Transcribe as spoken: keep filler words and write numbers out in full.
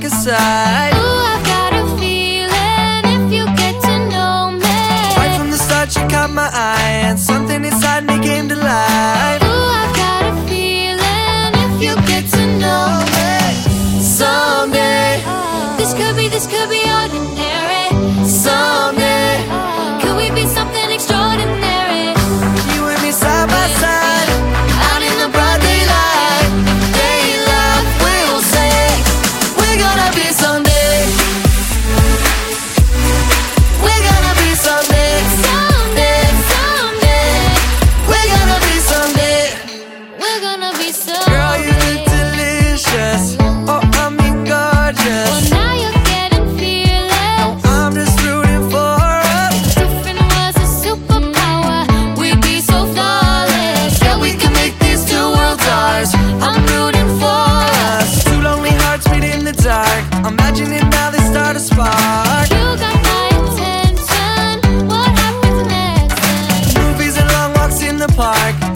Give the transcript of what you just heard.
pick a side. Ooh, I've got a feeling if you get to know me. Right from the start you caught my eye, and something inside me came to life. Ooh, I've got a feeling if you get to know me. Someday, This could be, this could be ordinary. someday, Could we be something extraordinary? you and me side by side, out in the broad daylight. Daylight, we'll say we're gonna be someday. We're gonna be someday. Someday, someday, We're gonna be someday. we're gonna be Girl, you look someday. delicious. Oh, I mean gorgeous. Well, now you're getting feelings. I'm just rooting for us. Different was a superpower, we'd be so flawless. Yeah, we can make these two worlds ours. I'm rooting for us. Two lonely hearts meet in the dark. Imagining now they start a spark. You got my attention. What happens next? Movies and long walks in the park.